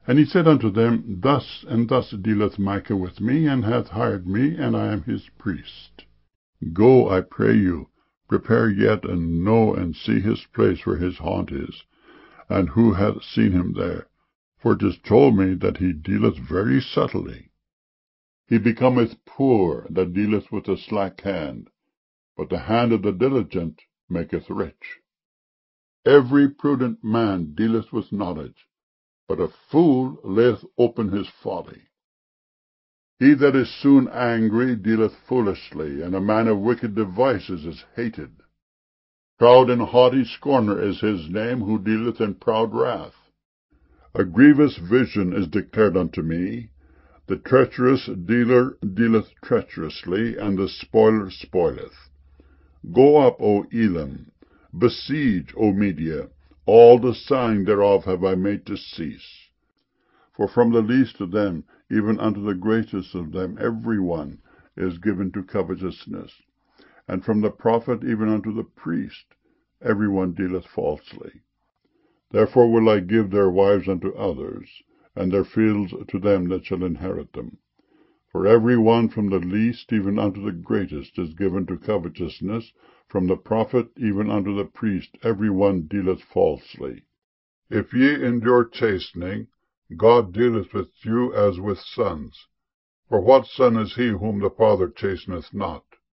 And he said unto them, Thus and thus dealeth Micah with me, and hath hired me, and I am his priest. Go, I pray you, prepare yet, and know and see his place where his haunt is, and who hath seen him there. For 'tis told me that he dealeth very subtly. He becometh poor that dealeth with a slack hand, but the hand of the diligent maketh rich. Every prudent man dealeth with knowledge, but a fool layeth open his folly. He that is soon angry dealeth foolishly, and a man of wicked devices is hated. Proud and haughty scorner is his name, who dealeth in proud wrath. A grievous vision is declared unto me. The treacherous dealer dealeth treacherously, and the spoiler spoileth. Go up, O Elam, besiege, O Media, all the sighing thereof have I made to cease. For from the least of them, even unto the greatest of them, every one is given to covetousness. And from the prophet even unto the priest, every one dealeth falsely. Therefore will I give their wives unto others, and their fields to them that shall inherit them. For every one from the least even unto the greatest is given to covetousness, from the prophet even unto the priest every one dealeth falsely. If ye endure chastening, God dealeth with you as with sons. For what son is he whom the father chasteneth not?